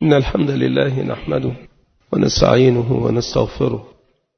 إن الحمد لله نحمده ونستعينه ونستغفره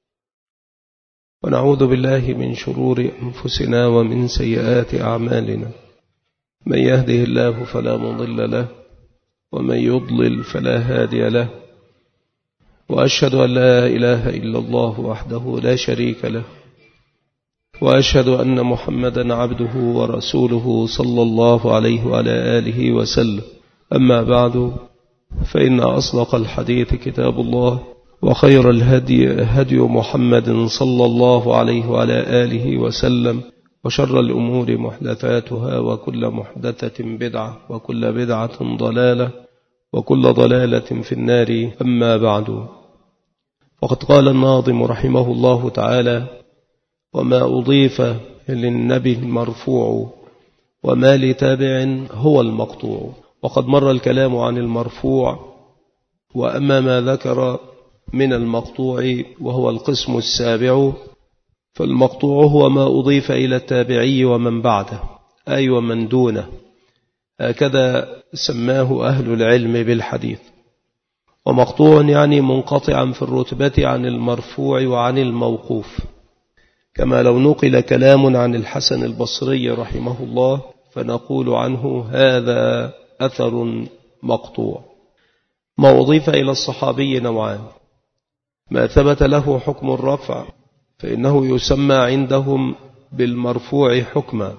ونعوذ بالله من شرور أنفسنا ومن سيئات أعمالنا. من يهده الله فلا مضل له ومن يضلل فلا هادي له، وأشهد أن لا إله إلا الله وحده لا شريك له، وأشهد أن محمدا عبده ورسوله صلى الله عليه وعلى آله وسلم. أما بعد، فإن أصدق الحديث كتاب الله، وخير الهدي هدي محمد صلى الله عليه وعلى آله وسلم، وشر الأمور محدثاتها، وكل محدثة بدعة، وكل بدعة ضلالة، وكل ضلالة في النار. أما بعد، وقد قال الناظم رحمه الله تعالى: وما أضيف للنبي المرفوع وما لتابع هو المقطوع. وقد مر الكلام عن المرفوع، وأما ما ذكر من المقطوع وهو القسم السابع، فالمقطوع هو ما أضيف إلى التابعي ومن بعده، أي ومن دونه، هكذا سماه أهل العلم بالحديث. ومقطوع يعني منقطعا في الرتبة عن المرفوع وعن الموقوف، كما لو نقل كلام عن الحسن البصري رحمه الله فنقول عنه هذا أثر مقطوع. ما أضيف إلى الصحابي نوعان: ما ثبت له حكم الرفع فإنه يسمى عندهم بالمرفوع حكما،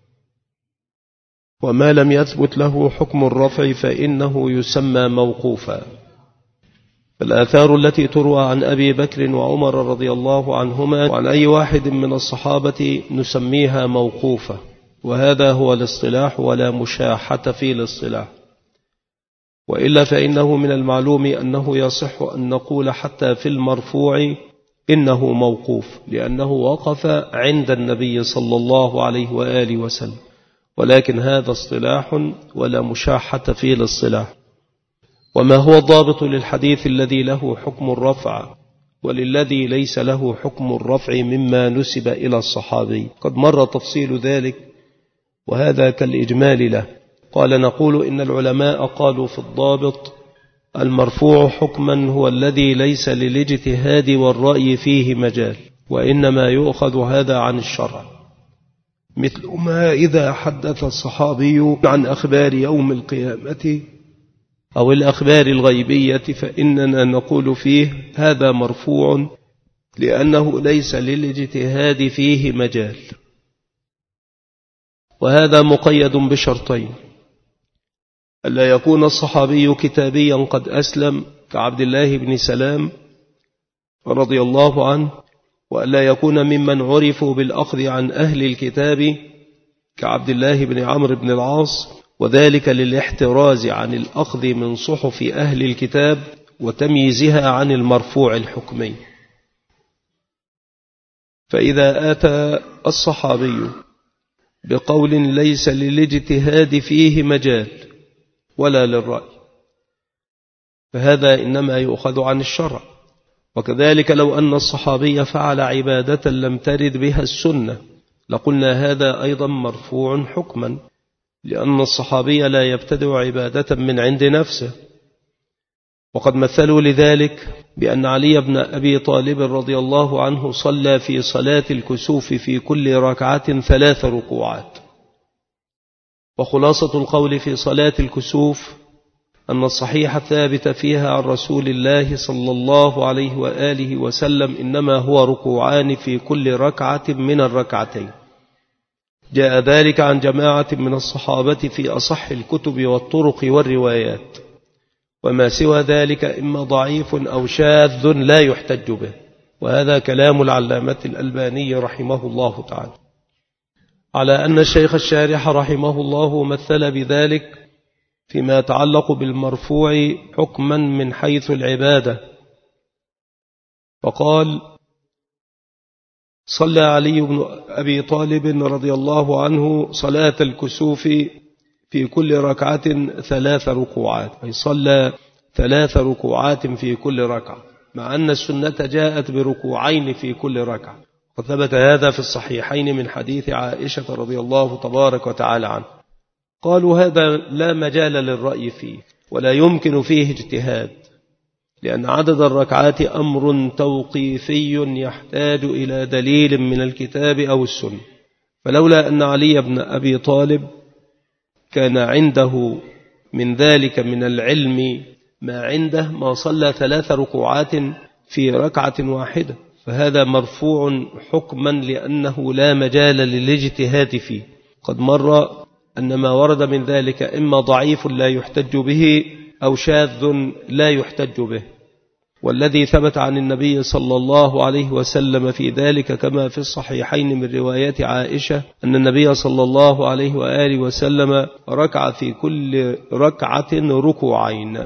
وما لم يثبت له حكم الرفع فإنه يسمى موقوفا. الآثار التي تروى عن أبي بكر وعمر رضي الله عنهما وعن أي واحد من الصحابة نسميها موقوفة، وهذا هو الاصطلاح، ولا مشاحة في الاصطلاح. وإلا فإنه من المعلوم أنه يصح أن نقول حتى في المرفوع إنه موقوف، لأنه وقف عند النبي صلى الله عليه وآله وسلم، ولكن هذا اصطلاح ولا مشاحة في الاصطلاح. وما هو الضابط للحديث الذي له حكم الرفع وللذي ليس له حكم الرفع مما نسب إلى الصحابي؟ قد مر تفصيل ذلك، وهذا كالإجمال له. قال: نقول إن العلماء قالوا في الضابط: المرفوع حكما هو الذي ليس للاجتهاد والرأي فيه مجال، وإنما يؤخذ هذا عن الشرع، مثل ما إذا حدث الصحابي عن أخبار يوم القيامة أو الأخبار الغيبية فإننا نقول فيه هذا مرفوع لأنه ليس للاجتهاد فيه مجال. وهذا مقيد بشرطين: ألا يكون الصحابي كتابيا قد أسلم كعبد الله بن سلام رضي الله عنه، وألا يكون ممن عرفوا بالأخذ عن أهل الكتاب كعبد الله بن عمرو بن العاص، وذلك للاحتراز عن الأخذ من صحف أهل الكتاب وتمييزها عن المرفوع الحكمي. فإذا أتى الصحابي بقول ليس للاجتهاد فيه مجال ولا للرأي فهذا إنما يؤخذ عن الشرع. وكذلك لو أن الصحابي فعل عبادة لم ترد بها السنة لقلنا هذا أيضا مرفوع حكما، لأن الصحابي لا يبتدع عبادة من عند نفسه. وقد مثلوا لذلك بأن علي بن أبي طالب رضي الله عنه صلى في صلاة الكسوف في كل ركعة 3 ركوعات. وخلاصة القول في صلاة الكسوف أن الصحيح الثابت فيها عن رسول الله صلى الله عليه وآله وسلم إنما هو ركوعان في كل ركعة من الركعتين. جاء ذلك عن جماعة من الصحابة في أصح الكتب والطرق والروايات، وما سوى ذلك إما ضعيف أو شاذ لا يحتج به. وهذا كلام العلامة الألباني رحمه الله تعالى، على أن الشيخ الشارح رحمه الله مثل بذلك فيما يتعلق بالمرفوع حكما من حيث العبادة، وقال: صلى علي بن أبي طالب رضي الله عنه صلاة الكسوف في كل ركعة 3 ركوعات، أي صلى 3 ركوعات في كل ركعة، مع أن السنة جاءت بركوعين في كل ركعة. وثبت هذا في الصحيحين من حديث عائشة رضي الله تبارك وتعالى عنه. قالوا هذا لا مجال للرأي فيه، ولا يمكن فيه اجتهاد، لأن عدد الركعات أمر توقيفي يحتاج إلى دليل من الكتاب أو السنة. فلولا أن علي بن أبي طالب كان عنده من ذلك من العلم ما عنده ما صلى 3 ركوعات في ركعة واحدة، فهذا مرفوع حكما لأنه لا مجال للاجتهاد فيه. قد مر أن ما ورد من ذلك إما ضعيف لا يحتج به أو شاذ لا يحتج به، والذي ثبت عن النبي صلى الله عليه وسلم في ذلك كما في الصحيحين من روايات عائشة أن النبي صلى الله عليه وآله وسلم ركع في كل ركعة ركوعين.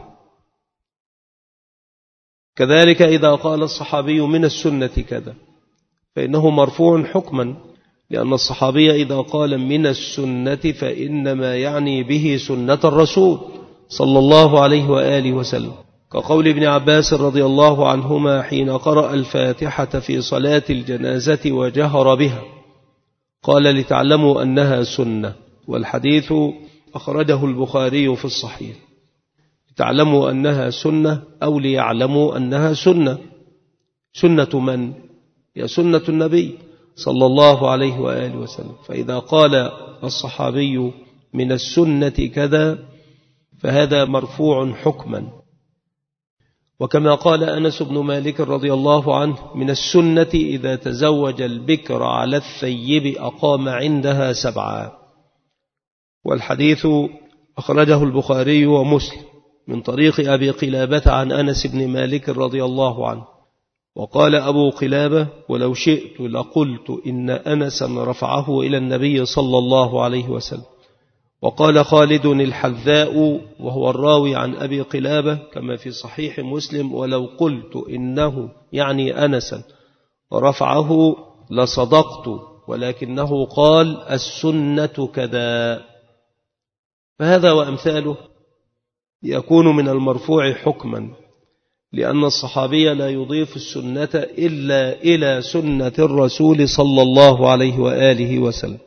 كذلك إذا قال الصحابي من السنة كذا فإنه مرفوع حكما، لأن الصحابي إذا قال من السنة فإنما يعني به سنة الرسول صلى الله عليه وآله وسلم، كقول ابن عباس رضي الله عنهما حين قرأ الفاتحة في صلاة الجنازة وجهر بها قال لتعلموا أنها سنة، والحديث أخرجه البخاري في الصحيح. لتعلموا أنها سنة أو ليعلموا أنها سنة. سنة من؟ هي سنة النبي صلى الله عليه وآله وسلم. فإذا قال الصحابي من السنة كذا فهذا مرفوع حكما. وكما قال أنس بن مالك رضي الله عنه من السنة إذا تزوج البكر على الثيب أقام عندها 7. والحديث أخرجه البخاري ومسلم من طريق أبي قلابة عن أنس بن مالك رضي الله عنه. وقال أبو قلابة ولو شئت لقلت إن أنسا رفعه إلى النبي صلى الله عليه وسلم. وقال خالد الحذاء وهو الراوي عن أبي قلابة كما في صحيح مسلم ولو قلت إنه يعني أنسا رفعه لصدقت، ولكنه قال السنة كذا. فهذا وأمثاله يكون من المرفوع حكما، لأن الصحابي لا يضيف السنة إلا إلى سنة الرسول صلى الله عليه وآله وسلم.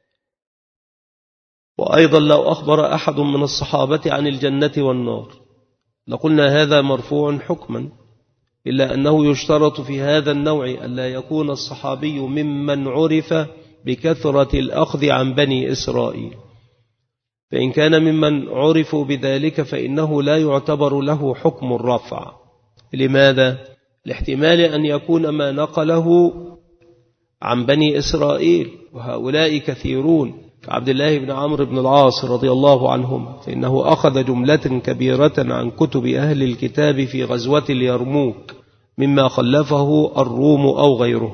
وأيضا لو أخبر أحد من الصحابة عن الجنة والنار لقلنا هذا مرفوع حكما، إلا أنه يشترط في هذا النوع ألا يكون الصحابي ممن عرف بكثرة الأخذ عن بني إسرائيل، فإن كان ممن عرفوا بذلك فإنه لا يعتبر له حكم الرفع. لماذا؟ لاحتمال أن يكون ما نقله عن بني إسرائيل وهؤلاء كثيرون كعبد الله بن عمرو بن العاص رضي الله عنهم، فإنه أخذ جملة كبيرة عن كتب أهل الكتاب في غزوة اليرموك مما خلفه الروم أو غيره.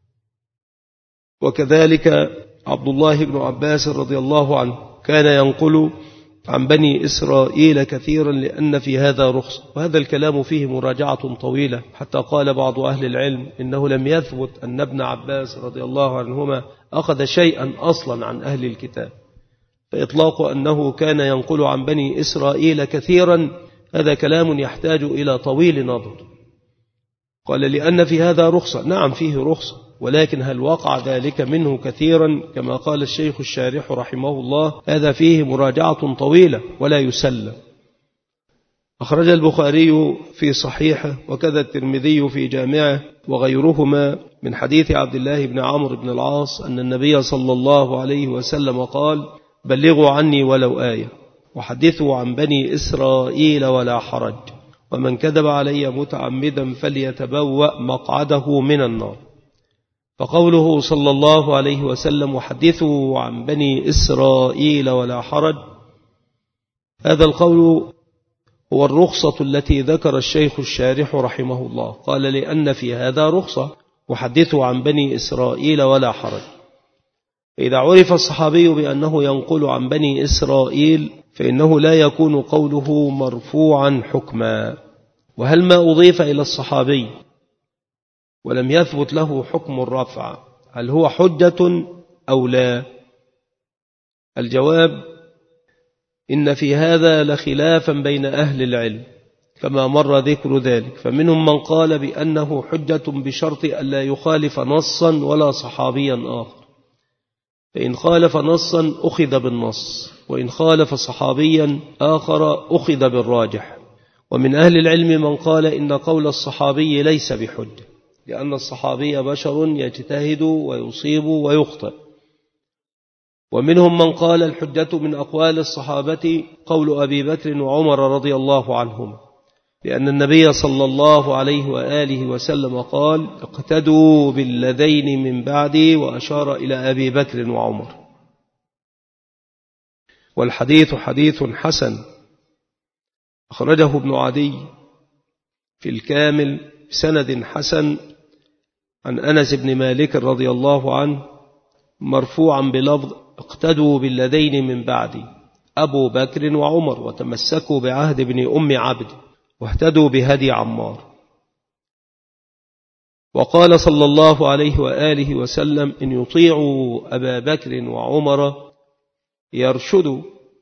وكذلك عبد الله بن عباس رضي الله عنه كان ينقل عن بني إسرائيل كثيرا لأن في هذا رخصة، وهذا الكلام فيه مراجعة طويلة، حتى قال بعض أهل العلم إنه لم يثبت أن ابن عباس رضي الله عنهما أخذ شيئا أصلا عن أهل الكتاب، فإطلاق أنه كان ينقل عن بني إسرائيل كثيرا هذا كلام يحتاج إلى طويل نظر. قال لأن في هذا رخصة، نعم فيه رخصة، ولكن هل وقع ذلك منه كثيرا كما قال الشيخ الشارح رحمه الله؟ هذا فيه مراجعة طويلة ولا يسلم. أخرج البخاري في صحيحه وكذا الترمذي في جامعه وغيرهما من حديث عبد الله بن عمرو بن العاص أن النبي صلى الله عليه وسلم قال بلغوا عني ولو آية وحدثوا عن بني إسرائيل ولا حرج، ومن كذب علي متعمدا فليتبوأ مقعده من النار. فقوله صلى الله عليه وسلم وحدثوا عن بني إسرائيل ولا حرج، هذا القول هو الرخصة التي ذكر الشيخ الشارح رحمه الله، قال لأن في هذا رخصة وحدثوا عن بني إسرائيل ولا حرج. إذا عرف الصحابي بأنه ينقل عن بني إسرائيل فإنه لا يكون قوله مرفوعا حكما. وهل ما أضيف إلى الصحابي ولم يثبت له حكم الرفع هل هو حجة أو لا؟ الجواب إن في هذا لخلافا بين أهل العلم كما مر ذكر ذلك، فمنهم من قال بأنه حجة بشرط ألا يخالف نصا ولا صحابيا آخر، فإن خالف نصا أخذ بالنص، وإن خالف صحابيا آخر أخذ بالراجح. ومن أهل العلم من قال إن قول الصحابي ليس بحجة، لأن الصحابي بشر يجتهد ويصيب ويخطئ. ومنهم من قال الحجة من أقوال الصحابة قول أبي بكر وعمر رضي الله عنهما، لأن النبي صلى الله عليه وآله وسلم قال اقتدوا بالذين من بعدي، وأشار إلى أبي بكر وعمر. والحديث حديث حسن أخرجه ابن عدي في الكامل بسند حسن عن أنس بن مالك رضي الله عنه مرفوعا بلفظ اقتدوا بالذين من بعدي أبو بكر وعمر، وتمسكوا بعهد ابن أم عبد، واهتدوا بهدي عمار. وقال صلى الله عليه وآله وسلم إن يطيعوا أبا بكر وعمر يرشدوا،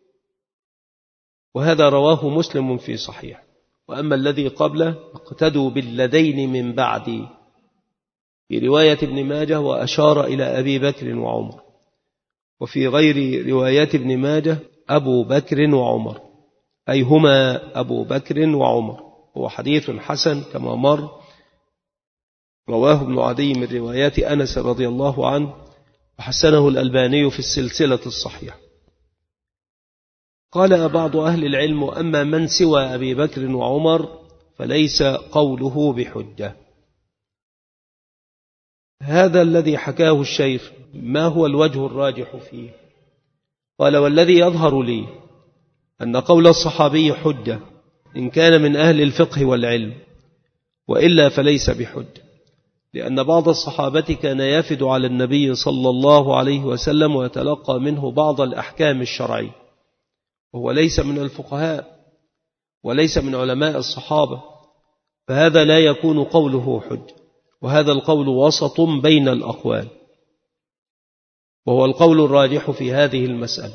وهذا رواه مسلم في صحيح. وأما الذي قبله اقتدوا بالذين من بعدي في رواية ابن ماجه وأشار إلى أبي بكر وعمر، وفي غير رواية ابن ماجه أبو بكر وعمر، أي هما أبو بكر وعمر. هو حديث حسن كما مر، رواه ابن عدي من روايات أنس رضي الله عنه، وحسنه الألباني في السلسلة الصحيحة. قال بعض أهل العلم أما من سوى أبي بكر وعمر فليس قوله بحجة. هذا الذي حكاه الشيخ ما هو الوجه الراجح فيه؟ قال والذي يظهر لي أن قول الصحابي حجة إن كان من أهل الفقه والعلم، وإلا فليس بحجة، لأن بعض الصحابة كان يفد على النبي صلى الله عليه وسلم ويتلقى منه بعض الأحكام الشرعية، وهو ليس من الفقهاء وليس من علماء الصحابة، فهذا لا يكون قوله حجة. وهذا القول وسط بين الأقوال، وهو القول الراجح في هذه المسألة.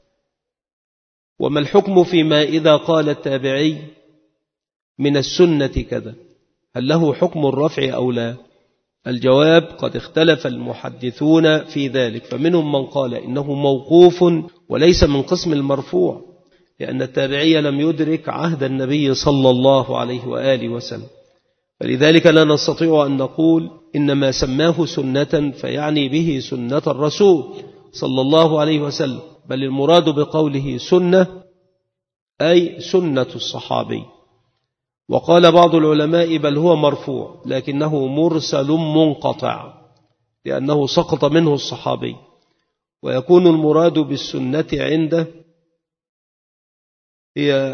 وما الحكم فيما إذا قال التابعي من السنة كذا؟ هل له حكم الرفع أو لا؟ الجواب قد اختلف المحدثون في ذلك، فمنهم من قال إنه موقوف وليس من قسم المرفوع، لأن التابعي لم يدرك عهد النبي صلى الله عليه وآله وسلم، فلذلك لا نستطيع أن نقول إنما سماه سنة فيعني به سنة الرسول صلى الله عليه وسلم، بل المراد بقوله سنة أي سنة الصحابي. وقال بعض العلماء بل هو مرفوع لكنه مرسل منقطع، لأنه سقط منه الصحابي، ويكون المراد بالسنة عنده هي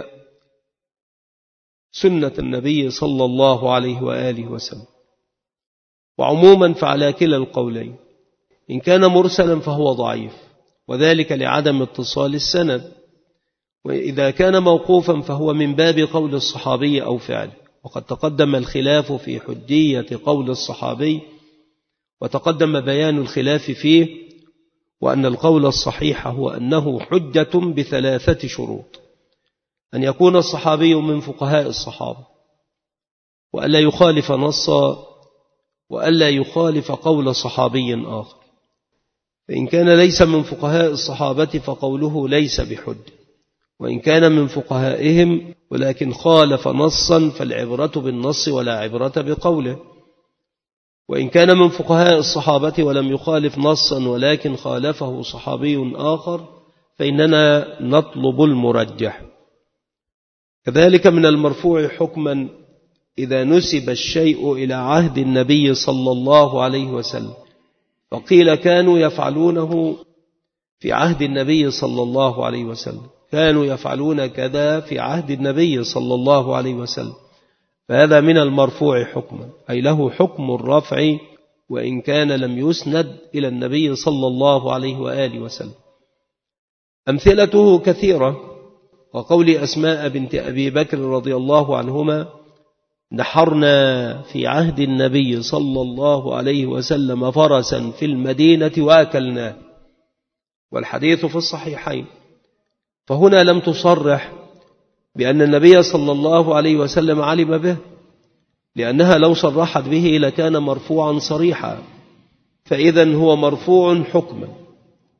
سنة النبي صلى الله عليه وآله وسلم. وعموما فعلى كلا القولين، إن كان مرسلا فهو ضعيف، وذلك لعدم اتصال السند، وإذا كان موقوفا فهو من باب قول الصحابي أو فعله. وقد تقدم الخلاف في حجية قول الصحابي، وتقدم بيان الخلاف فيه، وأن القول الصحيح هو أنه حجة بثلاثة شروط: أن يكون الصحابي من فقهاء الصحابة، وألا يخالف نصا، وألا يخالف قول صحابي آخر. فإن كان ليس من فقهاء الصحابة فقوله ليس بحجة، وإن كان من فقهائهم ولكن خالف نصا فالعبرة بالنص ولا عبرة بقوله. وإن كان من فقهاء الصحابة ولم يخالف نصا ولكن خالفه صحابي آخر فإننا نطلب المرجح. كذلك من المرفوع حكما إذا نسب الشيء إلى عهد النبي صلى الله عليه وسلم، فقيل كانوا يفعلونه في عهد النبي صلى الله عليه وسلم، كانوا يفعلون كذا في عهد النبي صلى الله عليه وسلم، فهذا من المرفوع حكما، أي له حكم الرفع وإن كان لم يسند إلى النبي صلى الله عليه وآله وسلم. أمثلته كثيرة، وقول أسماء بنت أبي بكر رضي الله عنهما نحرنا في عهد النبي صلى الله عليه وسلم فرسا في المدينة وأكلناه، والحديث في الصحيحين. فهنا لم تصرح بأن النبي صلى الله عليه وسلم علم به، لأنها لو صرحت به لكان مرفوعا صريحا، فإذا هو مرفوع حكما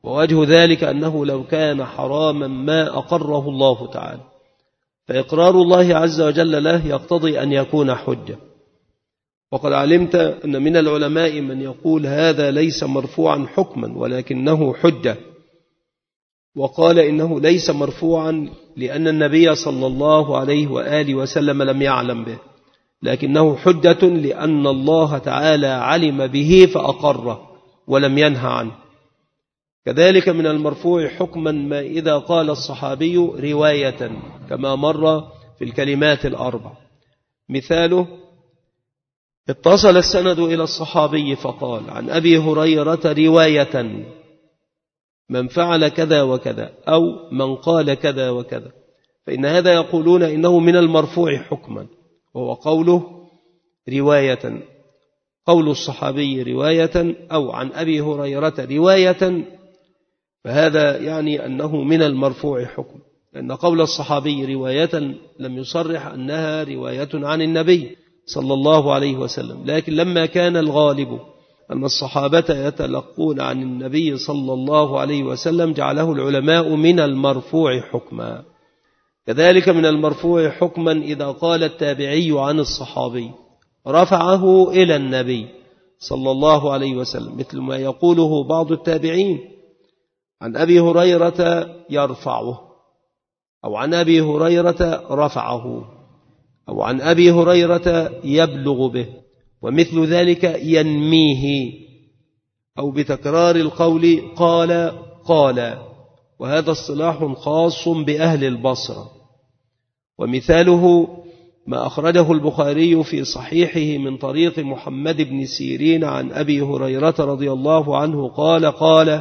ووجه ذلك أنه لو كان حراما ما أقره الله تعالى، فإقرار الله عز وجل له يقتضي أن يكون حجة. وقد علمت أن من العلماء من يقول هذا ليس مرفوعا حكما ولكنه حجة، وقال إنه ليس مرفوعا لأن النبي صلى الله عليه وآله وسلم لم يعلم به، لكنه حجة لأن الله تعالى علم به فأقره ولم ينهى عنه. كذلك من المرفوع حكما ما إذا قال الصحابي رواية كما مر في الكلمات الأربع. مثاله: اتصل السند إلى الصحابي فقال عن أبي هريرة رواية من فعل كذا وكذا أو من قال كذا وكذا، فإن هذا يقولون إنه من المرفوع حكما، وهو قوله رواية، قول الصحابي رواية أو عن أبي هريرة رواية، فهذا يعني أنه من المرفوع حكم، لأن قول الصحابي رواية لم يصرح أنها رواية عن النبي صلى الله عليه وسلم، لكن لما كان الغالب أن الصحابة يتلقون عن النبي صلى الله عليه وسلم جعله العلماء من المرفوع حكما. كذلك من المرفوع حكما إذا قال التابعي عن الصحابي رفعه إلى النبي صلى الله عليه وسلم، مثل ما يقوله بعض التابعين عن أبي هريرة يرفعه، أو عن أبي هريرة رفعه، أو عن أبي هريرة يبلغ به، ومثل ذلك ينميه، أو بتكرار القول قال قال، وهذا اصطلاح خاص بأهل البصرة. ومثاله ما أخرجه البخاري في صحيحه من طريق محمد بن سيرين عن أبي هريرة رضي الله عنه قال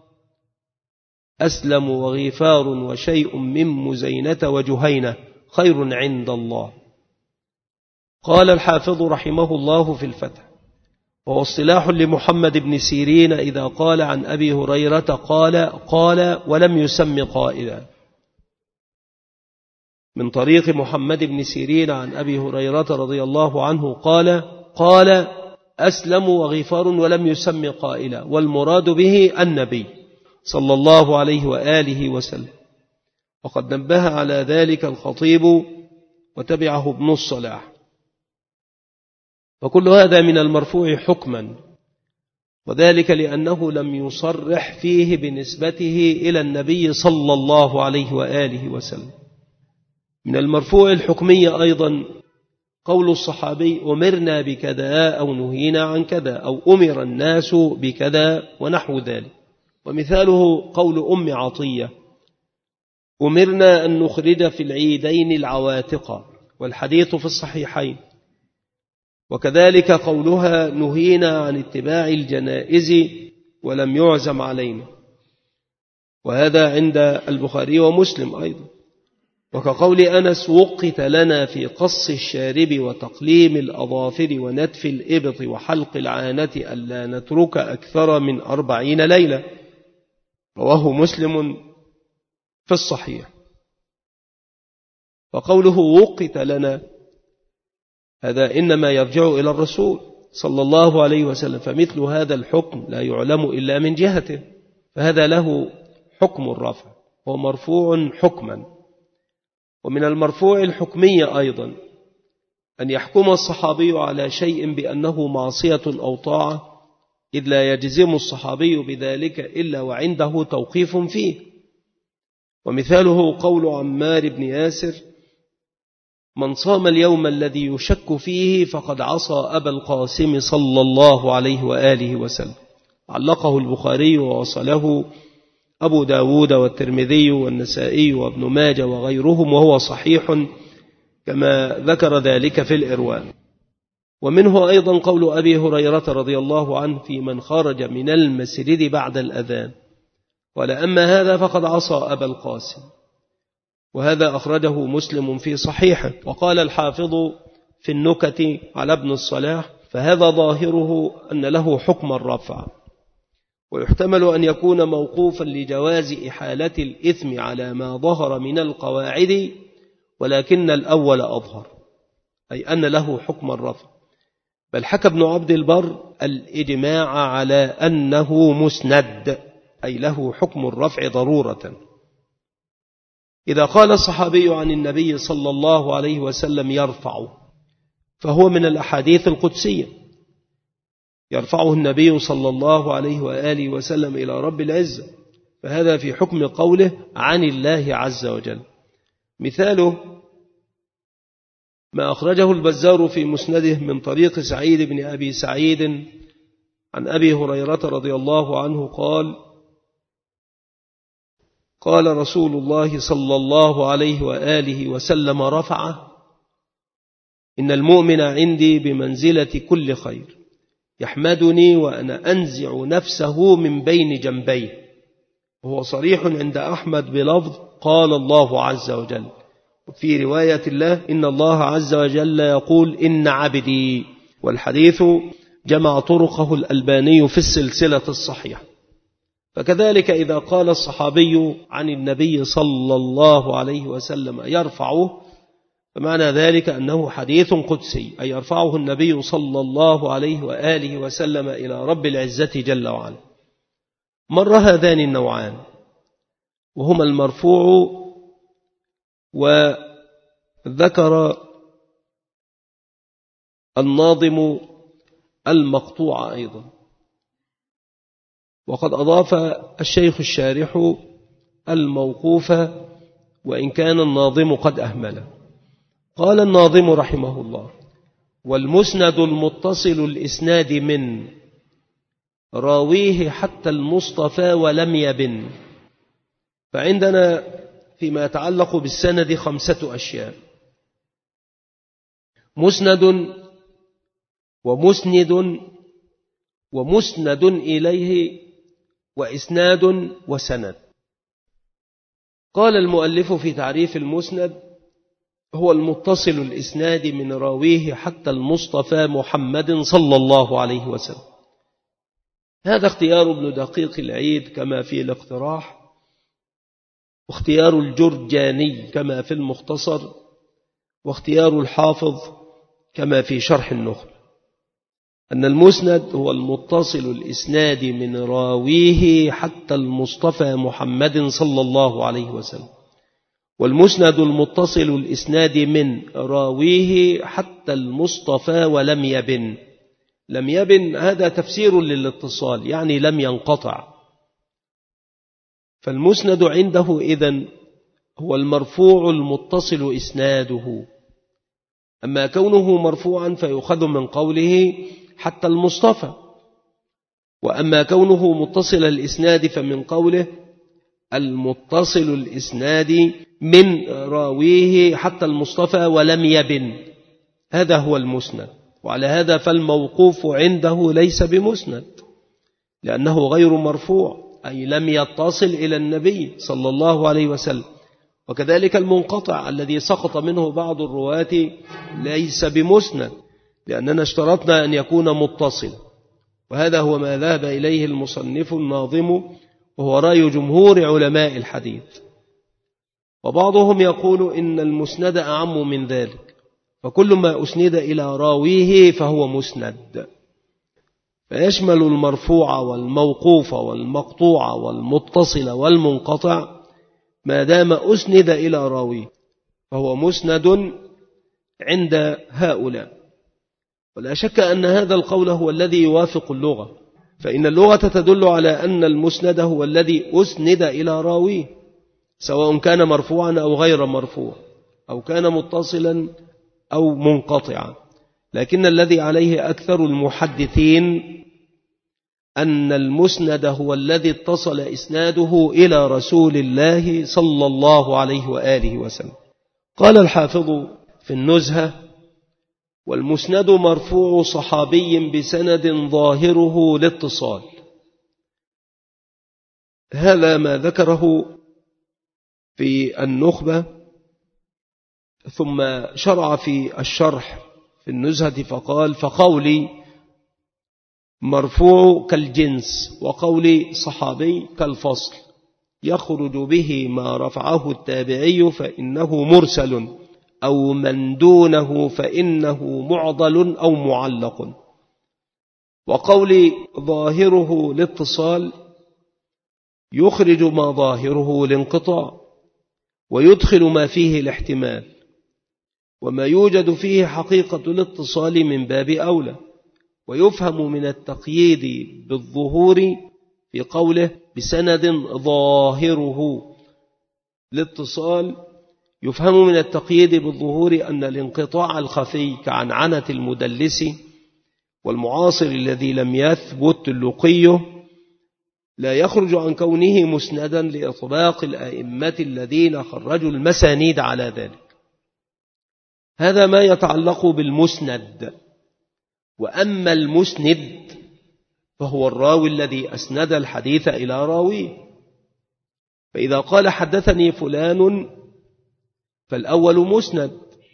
أسلم وغفار وشيء من مزينة وجهينة خير عند الله. قال الحافظ رحمه الله في الفتح: وهو اصطلاح لمحمد بن سيرين إذا قال عن أبي هريرة قال ولم يسم قائلا. من طريق محمد بن سيرين عن أبي هريرة رضي الله عنه قال أسلم وغفار ولم يسم قائلا، والمراد به النبي صلى الله عليه وآله وسلم. وقد نبه على ذلك الخطيب وتبعه ابن الصلاح. وكل هذا من المرفوع حكما، وذلك لأنه لم يصرح فيه بنسبته إلى النبي صلى الله عليه وآله وسلم. من المرفوع الحكمي أيضا قول الصحابي أمرنا بكذا أو نهينا عن كذا أو أمر الناس بكذا ونحو ذلك. ومثاله قول أم عطية أمرنا أن نخرج في العيدين العواتق، والحديث في الصحيحين. وكذلك قولها نهينا عن اتباع الجنائز ولم يعزم علينا، وهذا عند البخاري ومسلم أيضا. وكقول أنس وقت لنا في قص الشارب وتقليم الأظافر ونتف الإبط وحلق العانة ألا نترك أكثر من 40 ليلة، رواه مسلم في الصحيح. وقوله وقت لنا هذا إنما يرجع إلى الرسول صلى الله عليه وسلم، فمثل هذا الحكم لا يعلم إلا من جهته، فهذا له حكم الرفع، هو مرفوع حكما. ومن المرفوع الحكمي أيضا أن يحكم الصحابي على شيء بأنه معصية أو طاعة، إذ لا يجزم الصحابي بذلك إلا وعنده توقيف فيه. ومثاله قول عمار بن ياسر من صام اليوم الذي يشك فيه فقد عصى أبا القاسم صلى الله عليه وآله وسلم. علقه البخاري ووصله أبو داود والترمذي والنسائي وابن ماجه وغيرهم، وهو صحيح كما ذكر ذلك في الإرواء. ومنه أيضا قول أبي هريرة رضي الله عنه في من خرج من المسجد بعد الأذان ولأما هذا فقد عصى أبا القاسم، وهذا أخرجه مسلم في صحيحه. وقال الحافظ في النكت على ابن الصلاح فهذا ظاهره أن له حكم الرفع، ويحتمل أن يكون موقوفا لجواز إحالة الإثم على ما ظهر من القواعد، ولكن الأول أظهر، أي أن له حكم الرفع. بل حكى ابن عبد البر الإجماع على أنه مسند، أي له حكم الرفع ضرورة. إذا قال الصحابي عن النبي صلى الله عليه وسلم يرفع، فهو من الأحاديث القدسية، يرفعه النبي صلى الله عليه وآله وسلم إلى رب العزة، فهذا في حكم قوله عن الله عز وجل. مثاله ما أخرجه البزار في مسنده من طريق سعيد بن أبي سعيد عن أبي هريرة رضي الله عنه قال رسول الله صلى الله عليه وآله وسلم رفع: إن المؤمن عندي بمنزلة كل خير، يحمدني وأنا أنزع نفسه من بين جنبيه. وهو صريح عند أحمد بلفظ قال الله عز وجل. في رواية الله إن الله عز وجل يقول إن عبدي، والحديث جمع طرقه الألباني في السلسلة الصحيحة. فكذلك إذا قال الصحابي عن النبي صلى الله عليه وسلم يرفعه، فمعنى ذلك أنه حديث قدسي، أي يرفعه النبي صلى الله عليه وآله وسلم إلى رب العزة جل وعلا. مر هذان النوعان، وهما المرفوع، وذكر الناظم المقطوع أيضا. وقد أضاف الشيخ الشارح الموقوف، وإن كان الناظم قد أهمله. قال الناظم رحمه الله: والمسند المتصل الإسناد من راويه حتى المصطفى ولم يبن. فعندنا فيما يتعلق بالسند 5 أشياء: مسند، ومسند، ومسند إليه، وإسناد، وسند. قال المؤلف في تعريف المسند: هو المتصل الإسناد من راويه حتى المصطفى محمد صلى الله عليه وسلم. هذا اختيار ابن دقيق العيد كما في الاقتراح، واختيار الجرجاني كما في المختصر، واختيار الحافظ كما في شرح النخبة، أن المسند هو المتصل الإسناد من راويه حتى المصطفى محمد صلى الله عليه وسلم. والمسند المتصل الإسناد من راويه حتى المصطفى ولم يبن. لم يبن هذا تفسير للاتصال، يعني لم ينقطع. فالمسند عنده إذن هو المرفوع المتصل إسناده. أما كونه مرفوعا فيؤخذ من قوله حتى المصطفى، وأما كونه متصل الإسناد فمن قوله المتصل الإسناد من راويه حتى المصطفى ولم يبن. هذا هو المسند. وعلى هذا فالموقوف عنده ليس بمسند، لأنه غير مرفوع، أي لم يتصل إلى النبي صلى الله عليه وسلم. وكذلك المنقطع الذي سقط منه بعض الرواة ليس بمسند، لأننا اشترطنا أن يكون متصلا. وهذا هو ما ذهب إليه المصنف الناظم، وهو رأي جمهور علماء الحديث. وبعضهم يقول إن المسند أعم من ذلك، فكل ما أسند إلى راويه فهو مسند، فيشمل المرفوع والموقوف والمقطوع والمتصل والمنقطع، ما دام أسند إلى راويه فهو مسند عند هؤلاء. ولا شك أن هذا القول هو الذي يوافق اللغة، فإن اللغة تدل على أن المسند هو الذي أسند إلى راويه، سواء كان مرفوعا أو غير مرفوع، أو كان متصلا أو منقطعا. لكن الذي عليه أكثر المحدثين أن المسند هو الذي اتصل إسناده إلى رسول الله صلى الله عليه وآله وسلم. قال الحافظ في النزهة: والمسند مرفوع صحابي بسند ظاهره الاتصال. هذا ما ذكره في النخبة، ثم شرع في الشرح في النزهة فقال: فقولي مرفوع كالجنس، وقولي صحابي كالفصل، يخرج به ما رفعه التابعي فإنه مرسل، أو من دونه فإنه معضل أو معلق. وقولي ظاهره الاتصال يخرج ما ظاهره الانقطاع ويدخل ما فيه الاحتمال، وما يوجد فيه حقيقة الاتصال من باب أولى. ويفهم من التقييد بالظهور في قوله بسند ظاهره الاتصال، يفهم من التقييد بالظهور أن الانقطاع الخفي كعنعنة المدلس والمعاصر الذي لم يثبت لقيه لا يخرج عن كونه مسندا لإطلاق الأئمة الذين خرجوا المسانيد على ذلك. هذا ما يتعلق بالمسند. وأما المسند فهو الراوي الذي أسند الحديث إلى راويه. فإذا قال حدثني فلان فالأول مسند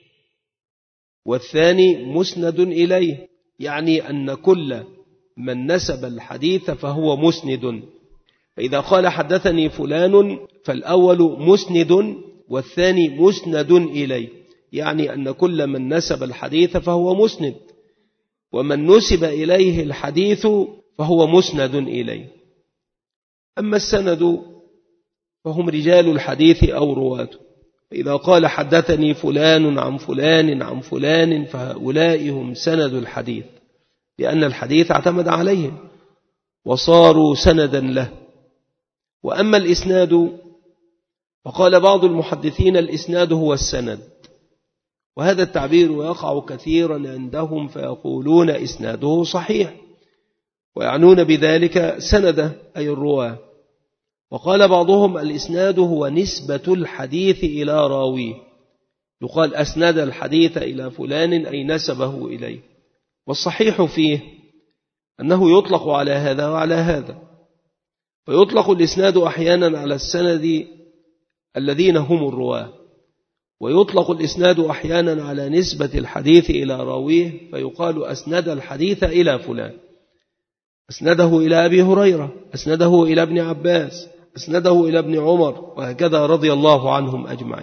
والثاني مسند إليه، يعني أن كل من نسب الحديث فهو مسند. فإذا قال حدثني فلان فالأول مسند والثاني مسند إليه، يعني أن كل من نسب الحديث فهو مسند، ومن نسب إليه الحديث فهو مسند إليه. أما السند فهم رجال الحديث أو رواته. فإذا قال حدثني فلان عن فلان عن فلان فهؤلاء هم سند الحديث، لأن الحديث اعتمد عليهم وصاروا سندا له. وأما الإسناد فقال بعض المحدثين الإسناد هو السند، وهذا التعبير يقع كثيرا عندهم فيقولون إسناده صحيح، ويعنون بذلك سنده أي الرواة. وقال بعضهم الإسناد هو نسبة الحديث إلى راويه، يقال أسند الحديث إلى فلان أي نسبه إليه. والصحيح فيه أنه يطلق على هذا وعلى هذا، فيطلق الإسناد أحيانا على السند الذين هم الرواة، ويطلق الإسناد أحيانا على نسبة الحديث إلى راويه، فيقال أسند الحديث إلى فلان، أسنده إلى أبي هريرة، أسنده إلى ابن عباس، أسنده إلى ابن عمر، وهكذا رضي الله عنهم أجمعين.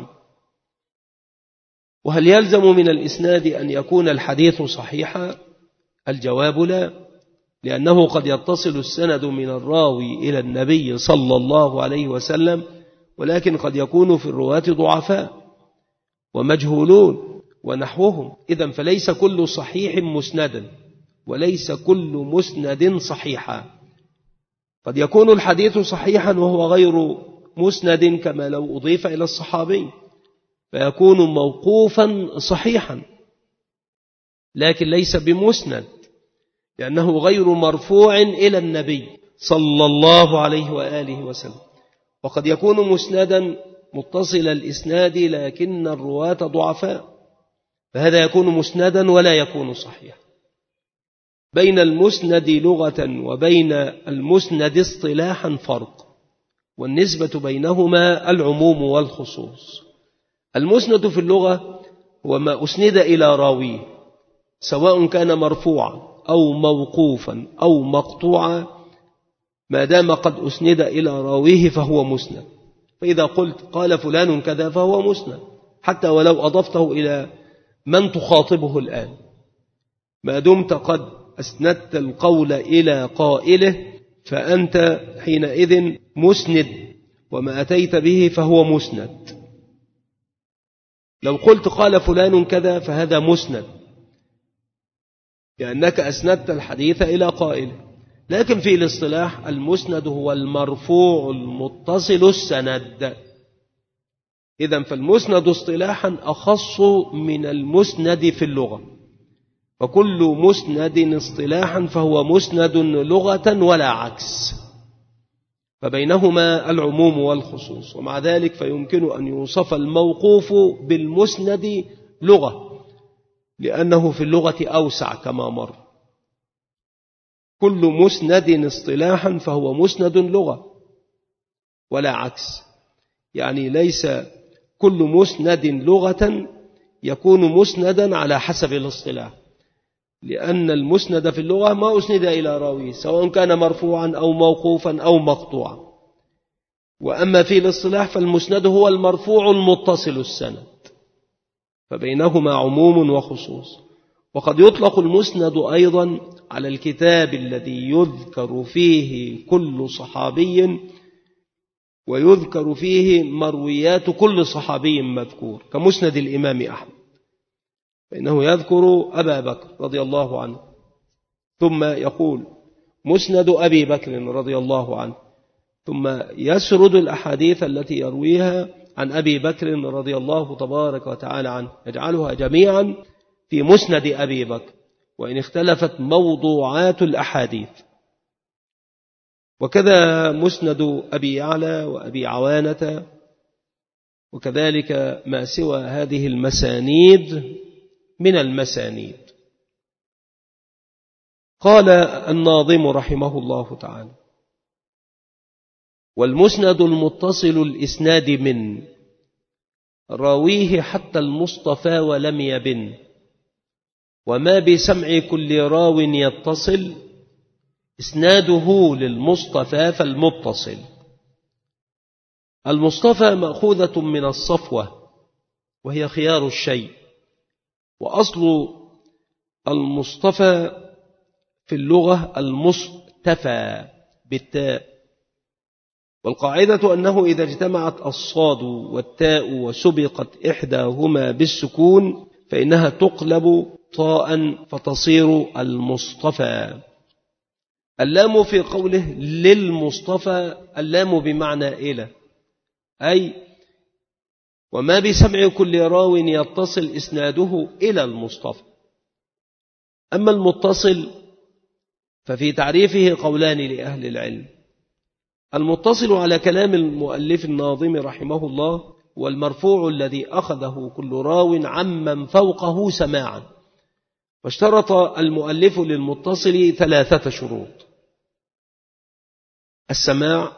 وهل يلزم من الإسناد أن يكون الحديث صحيحا؟ الجواب لا، لأنه قد يتصل السند من الراوي إلى النبي صلى الله عليه وسلم، ولكن قد يكون في الرواة ضعفاء ومجهولون ونحوهم. إذن فليس كل صحيح مسندا، وليس كل مسند صحيحا. قد يكون الحديث صحيحا وهو غير مسند، كما لو أضيف إلى الصحابي فيكون موقوفا صحيحا، لكن ليس بمسند لأنه غير مرفوع إلى النبي صلى الله عليه وآله وسلم. وقد يكون مسندا متصل الإسناد لكن الرواة ضعفاء، فهذا يكون مسندا ولا يكون صحيحا. بين المسند لغة وبين المسند اصطلاحا فرق، والنسبة بينهما العموم والخصوص. المسند في اللغة هو ما أسند إلى راويه، سواء كان مرفوعا أو موقوفا أو مقطوعا، ما دام قد أسند إلى راويه فهو مسند. فإذا قلت قال فلان كذا فهو مسند، حتى ولو أضفته إلى من تخاطبه الآن، ما دمت قد أسندت القول إلى قائله فأنت حينئذ مسند، وما أتيت به فهو مسند. لو قلت قال فلان كذا فهذا مسند، لأنك أسندت الحديث إلى قائله. لكن في الاصطلاح المسند هو المرفوع المتصل السند. إذن فالمسند اصطلاحا أخص من المسند في اللغة، فكل مسند اصطلاحا فهو مسند لغة ولا عكس، فبينهما العموم والخصوص. ومع ذلك فيمكن أن يوصف الموقوف بالمسند لغة، لأنه في اللغة أوسع كما مر. كل مسند اصطلاحا فهو مسند لغة ولا عكس، يعني ليس كل مسند لغة يكون مسندا على حسب الاصطلاح، لأن المسند في اللغة ما أسند إلى راويه، سواء كان مرفوعا أو موقوفا أو مقطوعا. وأما في الاصطلاح فالمسند هو المرفوع المتصل السند، فبينهما عموم وخصوص. وقد يطلق المسند أيضا على الكتاب الذي يذكر فيه كل صحابي ويذكر فيه مرويات كل صحابي مذكور كمسند الإمام أحمد، فإنه يذكر أبا بكر رضي الله عنه، ثم يقول مسند أبي بكر رضي الله عنه، ثم يسرد الأحاديث التي يرويها عن أبي بكر رضي الله تبارك وتعالى عنه، يجعلها جميعا في مسند أبي بكر، وإن اختلفت موضوعات الأحاديث. وكذا مسند أبي يعلى وأبي عوانة، وكذلك ما سوى هذه المسانيد من المسانيد. قال الناظم رحمه الله تعالى: والمسند المتصل الإسناد من راويه حتى المصطفى ولم يبن، وما بسمع كل راو يتصل إسناده للمصطفى فالمتصل. المصطفى مأخوذة من الصفوة وهي خيار الشيء، وأصل المصطفى في اللغة المصطفى بالتاء، والقاعدة أنه إذا اجتمعت الصاد والتاء وسبقت إحداهما بالسكون فإنها تقلب طاء فتصير المصطفى. اللام في قوله للمصطفى، اللام بمعنى إلى، أي وما بسمع كل راو يتصل إسناده إلى المصطفى. أما المتصل ففي تعريفه قولان لأهل العلم: المتصل على كلام المؤلف الناظم رحمه الله والمرفوع الذي أخذه كل راو عمن فوقه سماعا. واشترط المؤلف للمتصل 3 شروط: السماع،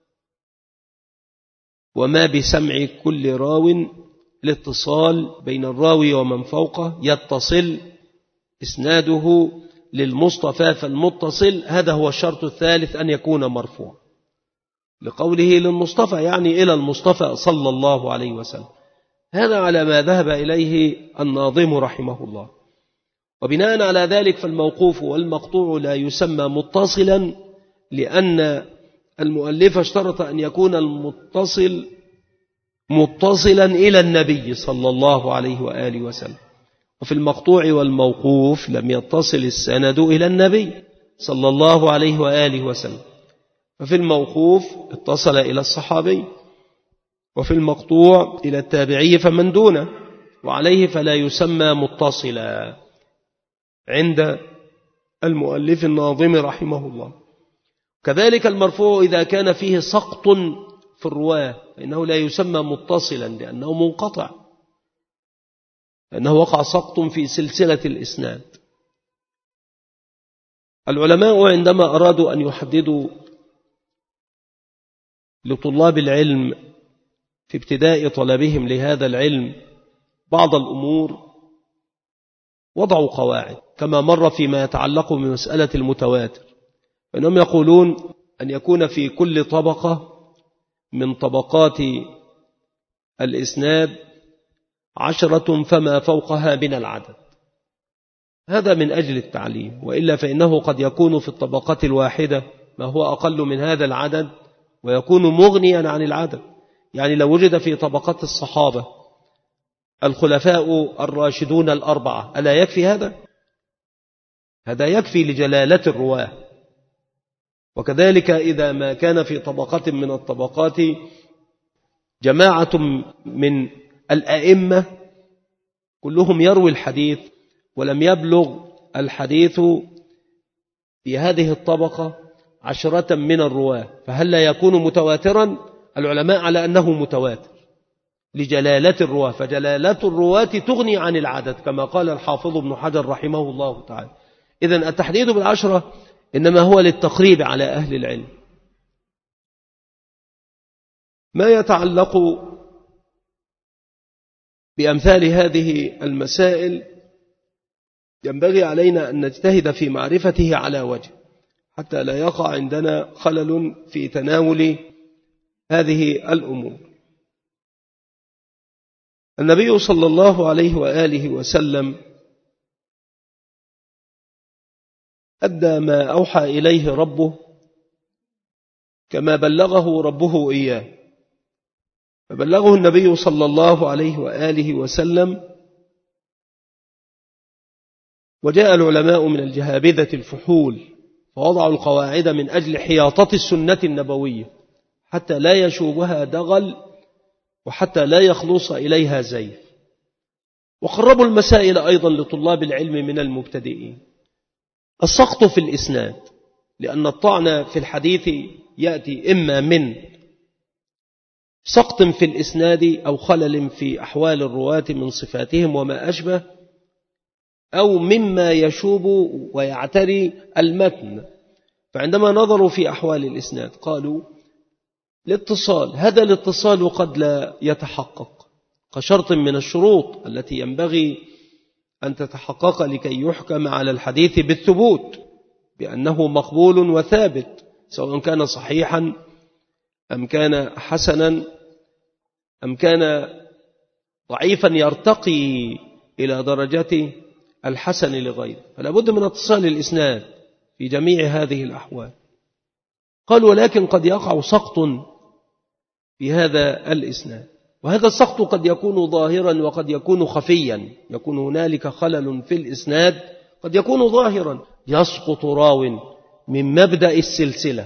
وما بسمع كل راو، الاتصال بين الراوي ومن فوقه، يتصل إسناده للمصطفى فالمتصل، هذا هو الشرط الثالث أن يكون مرفوع، لقوله للمصطفى يعني إلى المصطفى صلى الله عليه وسلم. هذا على ما ذهب إليه الناظم رحمه الله. وبناء على ذلك فالموقوف والمقطوع لا يسمى متصلا، لأن المؤلف اشترط أن يكون المتصل متصلا إلى النبي صلى الله عليه وآله وسلم، وفي المقطوع والموقوف لم يتصل السند إلى النبي صلى الله عليه وآله وسلم، ففي الموقوف اتصل إلى الصحابي، وفي المقطوع إلى التابعي فمن دونه، وعليه فلا يسمى متصلا عند المؤلف الناظم رحمه الله. كذلك المرفوع إذا كان فيه سقط في الرواة فإنه لا يسمى متصلا لأنه منقطع، لأنه وقع سقط في سلسلة الإسناد. العلماء عندما أرادوا أن يحددوا لطلاب العلم في ابتداء طلبهم لهذا العلم بعض الأمور وضعوا قواعد، كما مر فيما يتعلق بمسألة المتواتر، فإنهم يقولون أن يكون في كل طبقة من طبقات الإسناد 10 فما فوقها من العدد. هذا من أجل التعليم، وإلا فإنه قد يكون في الطبقة الواحدة ما هو أقل من هذا العدد ويكون مغنيا عن العدد. يعني لو وجد في طبقات الصحابة الخلفاء الراشدون 4، ألا يكفي هذا؟ هذا يكفي لجلالة الرواه. وكذلك إذا ما كان في طبقة من الطبقات جماعة من الأئمة كلهم يروي الحديث ولم يبلغ الحديث في هذه الطبقة 10 من الرواه، فهل لا يكون متواترا؟ العلماء على أنه متواتر لجلالة الرواه، فجلالة الرواة تغني عن العدد كما قال الحافظ ابن حجر رحمه الله تعالى. إذن التحديد بال10 إنما هو للتقريب على أهل العلم. ما يتعلق بأمثال هذه المسائل ينبغي علينا أن نجتهد في معرفته على وجه حتى لا يقع عندنا خلل في تناول هذه الأمور. النبي صلى الله عليه وآله وسلم أدى ما أوحى إليه ربه كما بلغه ربه إياه، فبلغه النبي صلى الله عليه وآله وسلم، وجاء العلماء من الجهابذة الفحول فوضعوا القواعد من أجل حياطة السنة النبوية حتى لا يشوبها دغل وحتى لا يخلص إليها زيف، وقربوا المسائل أيضا لطلاب العلم من المبتدئين. السقط في الإسناد، لأن الطعن في الحديث يأتي إما من سقط في الإسناد أو خلل في أحوال الرواة من صفاتهم وما أشبه، أو مما يشوب ويعتري المتن. فعندما نظروا في أحوال الإسناد قالوا الاتصال، هذا الاتصال قد لا يتحقق كشرط من الشروط التي ينبغي أن تتحقق لكي يحكم على الحديث بالثبوت بأنه مقبول وثابت، سواء كان صحيحا أم كان حسنا أم كان ضعيفا يرتقي إلى درجة الحسن لغيره، فلا بد من اتصال الإسناد في جميع هذه الأحوال. قال ولكن قد يقع سقط في هذا الإسناد، وهذا السقط قد يكون ظاهرا وقد يكون خفيا، يكون هنالك خلل في الإسناد قد يكون ظاهرا، يسقط راو من مبدأ السلسلة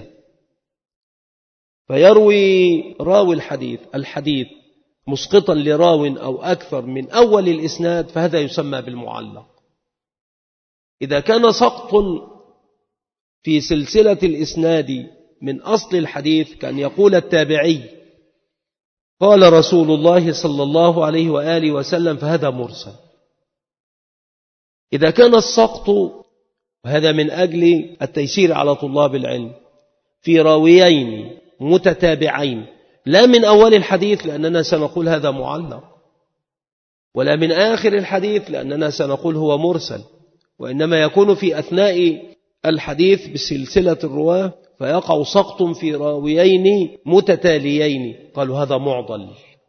فيروي راوي الحديث مسقطا لراو أو أكثر من أول الإسناد، فهذا يسمى بالمعلق. إذا كان سقط في سلسلة الإسناد من أصل الحديث كان يقول التابعي قال رسول الله صلى الله عليه وآله وسلم، فهذا مرسل. إذا كان السقط، وهذا من أجل التيسير على طلاب العلم، في راويين متتابعين لا من أول الحديث لأننا سنقول هذا معلق، ولا من آخر الحديث لأننا سنقول هو مرسل، وإنما يكون في أثناء الحديث بسلسلة الرواة فيقع سقط في راويين متتاليين، قالوا هذا معضل.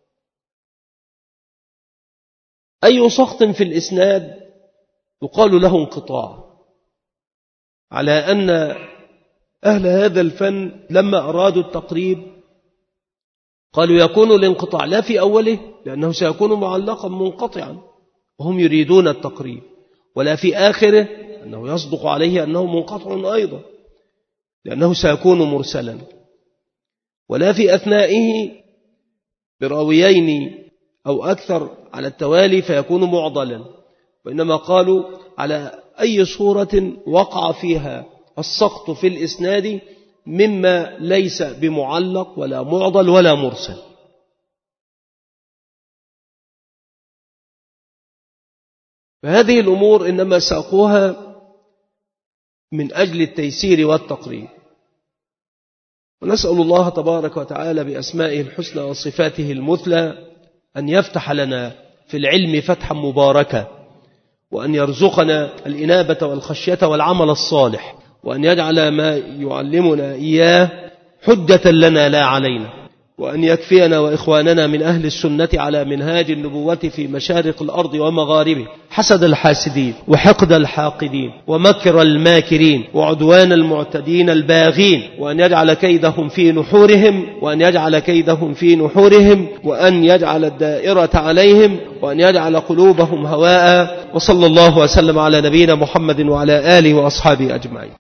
أي سقط في الإسناد يقال له انقطاع، على أن أهل هذا الفن لما أرادوا التقريب قالوا يكون الانقطاع لا في أوله لأنه سيكون معلقا منقطعا وهم يريدون التقريب، ولا في آخره أنه يصدق عليه أنه منقطع أيضا لأنه سيكون مرسلا، ولا في أثنائه براويين أو أكثر على التوالي فيكون معضلا، وإنما قالوا على أي صورة وقع فيها السقط في الإسناد مما ليس بمعلق ولا معضل ولا مرسل. فهذه الأمور إنما ساقوها من أجل التيسير والتقريب، ونسأل الله تبارك وتعالى بأسمائه الحسنى وصفاته المثلى أن يفتح لنا في العلم فتحا مباركا، وأن يرزقنا الإنابة والخشية والعمل الصالح، وأن يجعل ما يعلمنا إياه حجة لنا لا علينا، وأن يكفينا وإخواننا من أهل السنة على منهاج النبوة في مشارق الأرض ومغاربه حسد الحاسدين وحقد الحاقدين ومكر الماكرين وعدوان المعتدين الباغين، وأن يجعل كيدهم في نحورهم، وأن يجعل الدائرة عليهم، وأن يجعل قلوبهم هواء. وصلى الله وسلم على نبينا محمد وعلى آله وأصحابه أجمعين.